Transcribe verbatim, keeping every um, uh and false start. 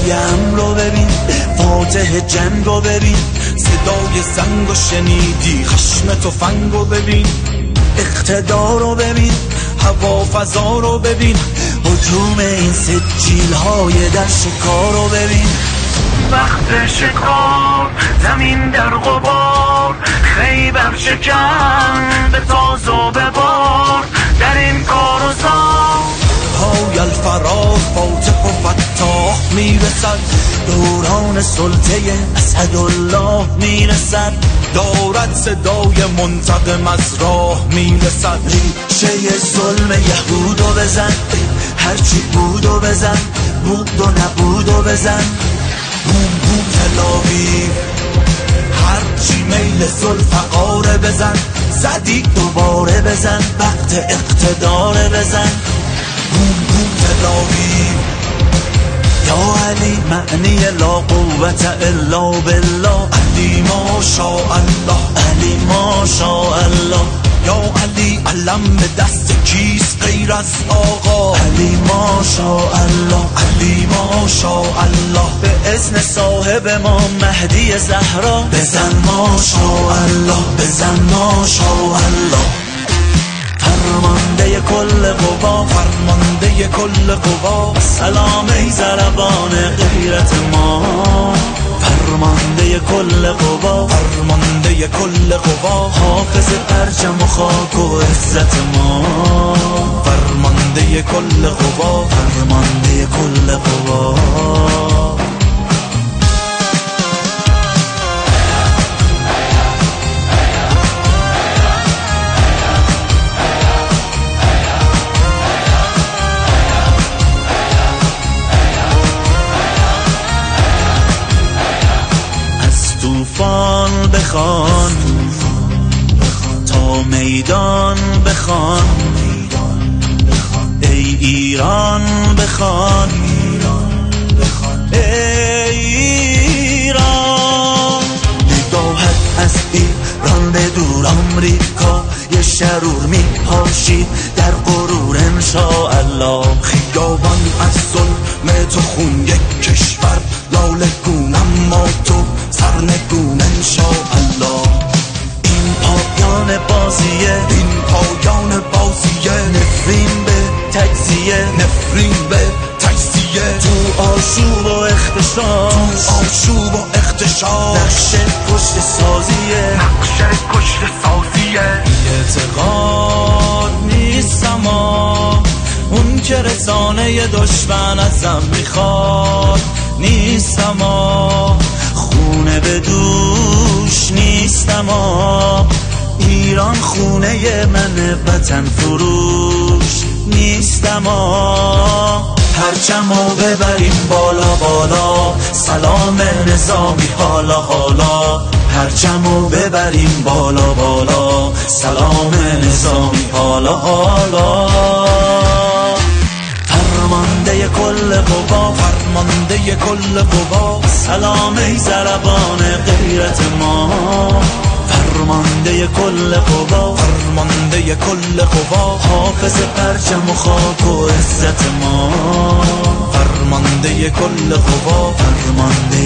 یم رو ببین، فاتح جنگ رو ببین، صدای زنگ و شنیدی خشم تفنگ رو ببین، اقتدار رو ببین، هوا فضا رو ببین، هجوم این سجیل های در شکار رو ببین. وقت شکار زمین در غبار، خیبر شکن به تاز و ببار، در این کار و زار های الفراز فاتح و فتاح میرسد، دوران سلطه اسدالله میرسد، دارد صدای منتقم از راه میرسد. ریشه ظلم یهودو بزن، هرچی بودو بزن، بود و نبودو بزن، بوم بوم تلاویو، هرچی میل ذوالفقاره بزن، زدی دوباره بزن، وقت اقتداره بزن، بوم بوم تلاویو. یا علی معنی لا قوت الا بالله، علی ما شاء الله، علی ما شاء الله. یا علی علم به دست کیست غیر از آقا، علی ما شاء الله، علی ما شاء الله. به اذن صاحب ما مهدی زهرا، بزن ما شاء الله، بزن ما شاء الله. فرمانده کل قوا، فرمانده کل قوا، سلام ای ضربان غیرت ما. فرمانده کل قوا، فرمانده کل قوا، حافظ پرچم و خاک و عزت ما. فرمانده کل قوا، فرمانده کل قوا. طوفان بخوان تا میدان بخوان، ای ایران بخوان، ای ایران. نگاهت از ایران به دور آمریکا، یه شرور میپاشید در غرور انشاءالله. خیابان از ظلم تو خون یک کشور لاله گون، اما تو سرنگون انشاءالله. این پایان بازیه، این پایان بازیه، نفرین به تجزیه، نفرین به تجزیه، تو آشوب و اختشاش، تو آشوب و اختشاش، نقشه کشت سازیه، نقشه کشت سازیه. اعتقاد نیستم آه، اون که رسانه دشمن ازم میخواد، نیستم آه، خونه به دوش نیستم آه، ایران خونه من وطن فروش نیستم آه. پرچمو ببریم بالا بالا، سلام نظامی حالا حالا. پرچمو ببریم بالا بالا، سلام نظامی حالا حالا. فرمانده کل قوا، فرمانده کل قوا، سلام ای ضربان غیرت ما. فرمانده کل قوا، فرمانده کل قوا، حافظ پرچم و خاک و عزت ما. فرمانده کل قوا، فرمانده